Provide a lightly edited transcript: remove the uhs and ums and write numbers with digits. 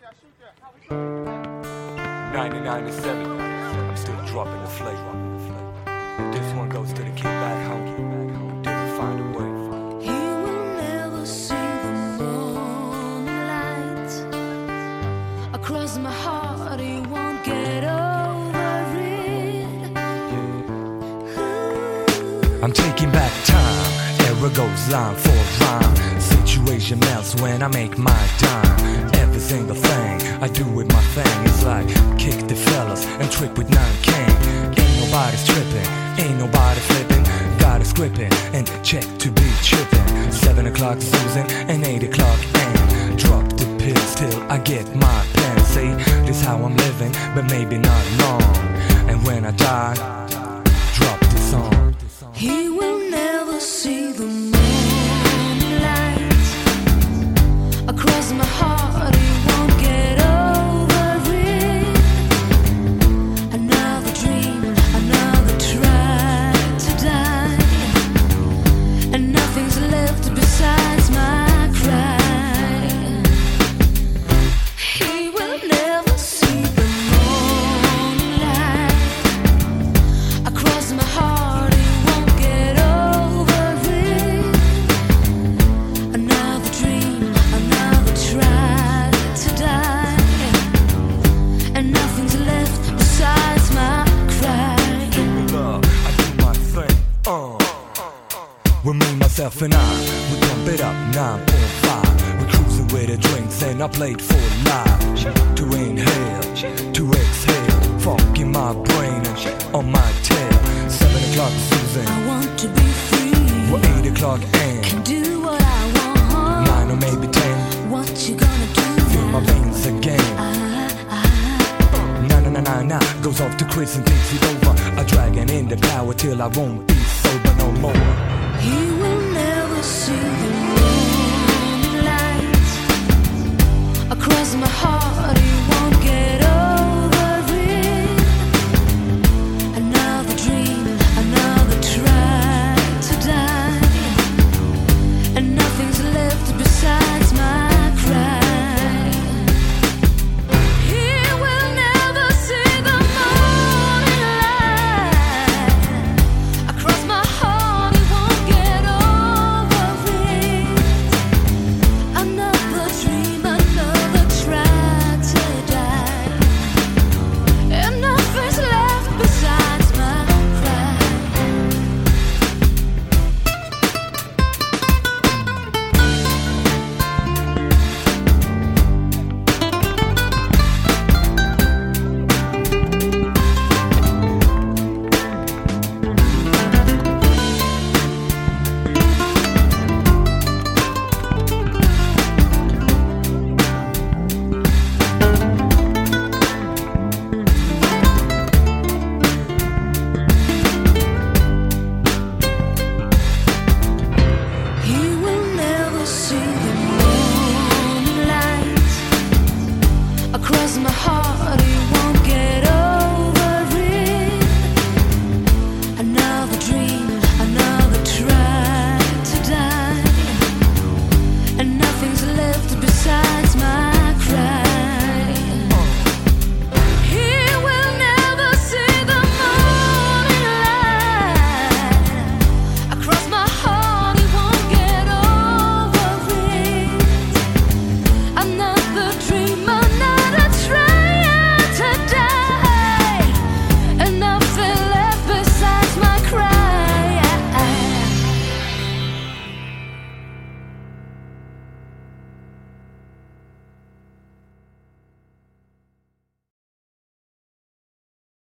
1997, I'm still dropping the flavor. This one goes to the kid back home who didn't find a way. He will never see the morning light. Across my heart, he won't get over it. I'm taking back time. Era goes line for rhyme. Situation melts when I make my dime. Every single thing I do with my thing is like kick the fellas and trick with 9 king. Ain't nobody's tripping, ain't nobody flipping. Got us gripping and check to be tripping. 7 o'clock Susan and 8 o'clock Ann. Drop the pills till I get my pen. See, this how I'm living, but maybe not long. And when I die, drop the song. He will never see the morning light. Across my heart, he won't get over it. Another dream, another try to die. And nothing's left besides my cry. He will never see the morning light. Across my heart, he won't get over it. Another dream, another try to die. And nothing's left besides my cry. Love, I do my thing, With me, myself and I, we pump it up 9.5. We cruising with the drinks and I played for live. To inhale, to exhale, funk in my brain and on my tail. 7 o'clock Susan, I want to be free. well, 8 o'clock Ann. Can do what I want. 9 or maybe 10, What you gonna do feel my now? veins again. Nah, goes off to Chris and thinks it over. A dragon in the power till I won't be sober no more. He